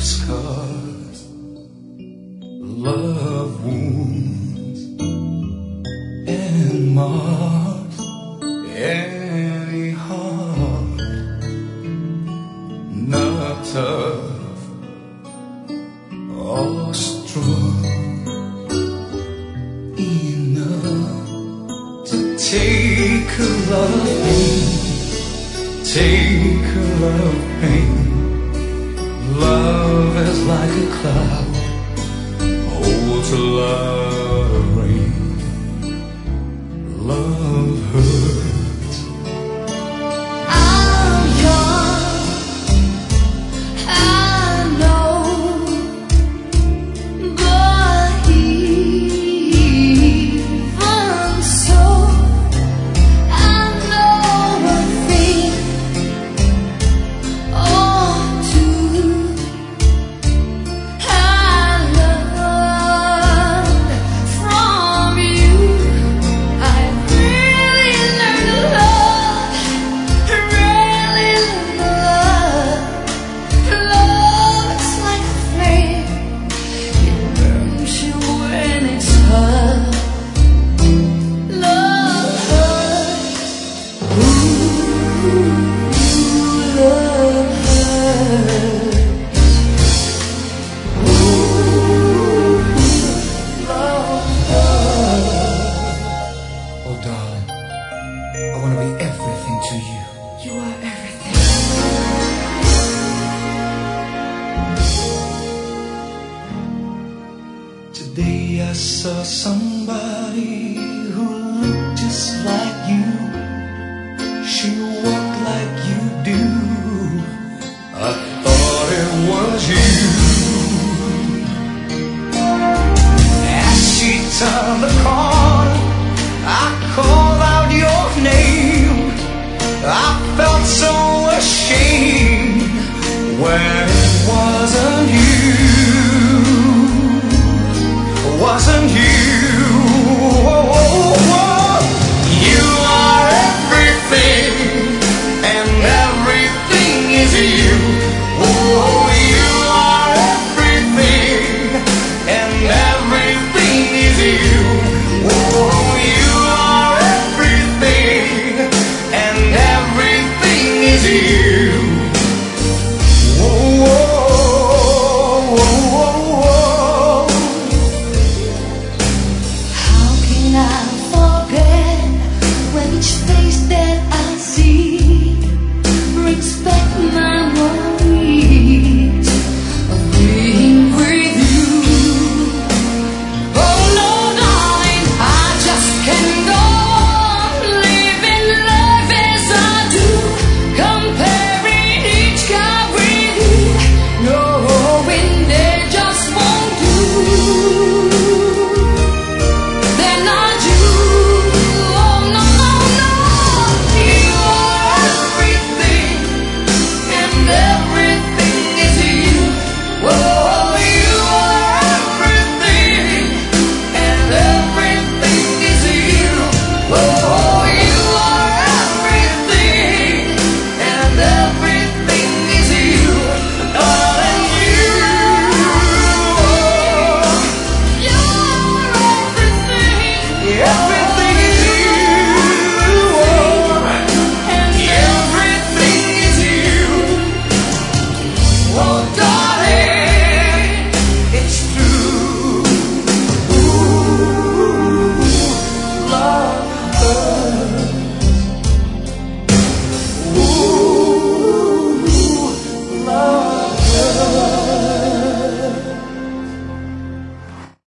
scars, love wounds, and marks any heart not tough or strong enough to take a lot of pain, take a lot of pain. Love is like a cloud, holds a lot of rain. Love hurts. I'm young, I know, but even so, I know a thing or two. I learned from you. I really learned to love, really learned to love. Love is like a flame, it burns you when it's hot. Love hurts. Ooh, love hurts. Ooh, love hurts. Oh darling, I want to be everything to you. You are everything. Today I saw somebody who looked just like you. She walked like you do. I thought it was you. As she turned the corner, I called out your name. I felt so ashamed when it wasn't you. Wasn't you?